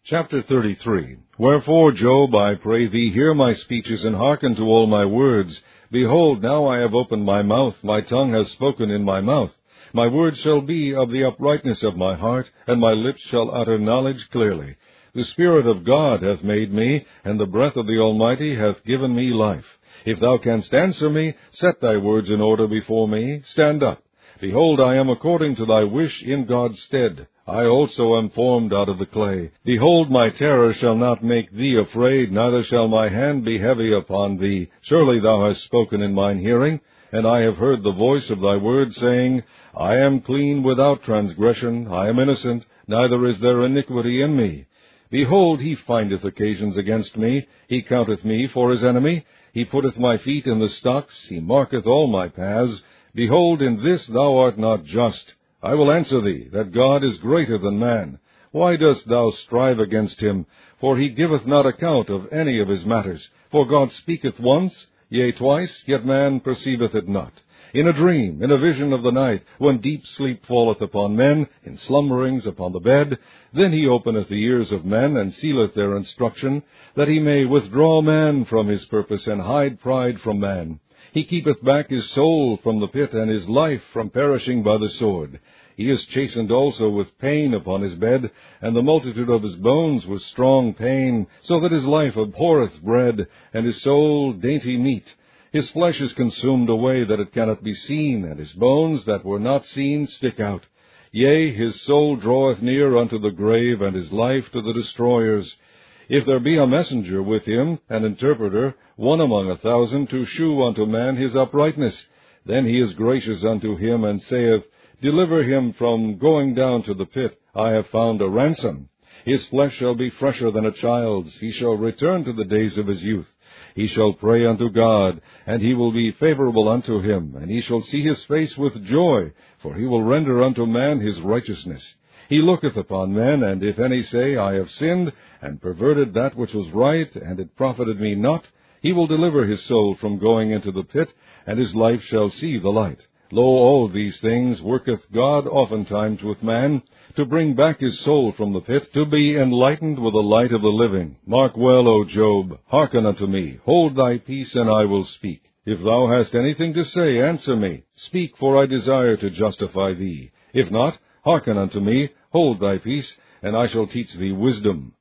Chapter 33. Wherefore, Job, I pray thee, hear my speeches, and hearken to all my words. Behold, now I have opened my mouth, my tongue has spoken in my mouth. My words shall be of the uprightness of my heart, and my lips shall utter knowledge clearly. The Spirit of God hath made me, and the breath of the Almighty hath given me life. If thou canst answer me, set thy words in order before me. Stand up. Behold, I am according to thy wish in God's stead. I also am formed out of the clay. Behold, my terror shall not make thee afraid, neither shall my hand be heavy upon thee. Surely thou hast spoken in mine hearing, and I have heard the voice of thy word, saying, I am clean without transgression, I am innocent, neither is there iniquity in me. Behold, he findeth occasions against me, he counteth me for his enemy, he putteth my feet in the stocks, he marketh all my paths. Behold, in this thou art not just. I will answer thee, that God is greater than man. Why dost thou strive against him? For he giveth not account of any of his matters. For God speaketh once, yea twice, yet man perceiveth it not. In a dream, in a vision of the night, when deep sleep falleth upon men, in slumberings upon the bed, then he openeth the ears of men, and sealeth their instruction, that he may withdraw man from his purpose, and hide pride from man. He keepeth back his soul from the pit, and his life from perishing by the sword. He is chastened also with pain upon his bed, and the multitude of his bones with strong pain, so that his life abhorreth bread, and his soul dainty meat. His flesh is consumed away, that it cannot be seen, and his bones that were not seen stick out. Yea, his soul draweth near unto the grave, and his life to the destroyers. If there be a messenger with him, an interpreter, one among 1,000, to shew unto man his uprightness, then he is gracious unto him, and saith, Deliver him from going down to the pit. I have found a ransom. His flesh shall be fresher than a child's. He shall return to the days of his youth. He shall pray unto God, and he will be favorable unto him, and he shall see his face with joy, for he will render unto man his righteousness. He looketh upon men, and if any say, I have sinned, and perverted that which was right, and it profited me not, he will deliver his soul from going into the pit, and his life shall see the light. Lo, all these things worketh God oftentimes with man, to bring back his soul from the pit, to be enlightened with the light of the living. Mark well, O Job, hearken unto me, hold thy peace, and I will speak. If thou hast anything to say, answer me. Speak, for I desire to justify thee. If not, hearken unto me, hold thy peace, and I shall teach thee wisdom.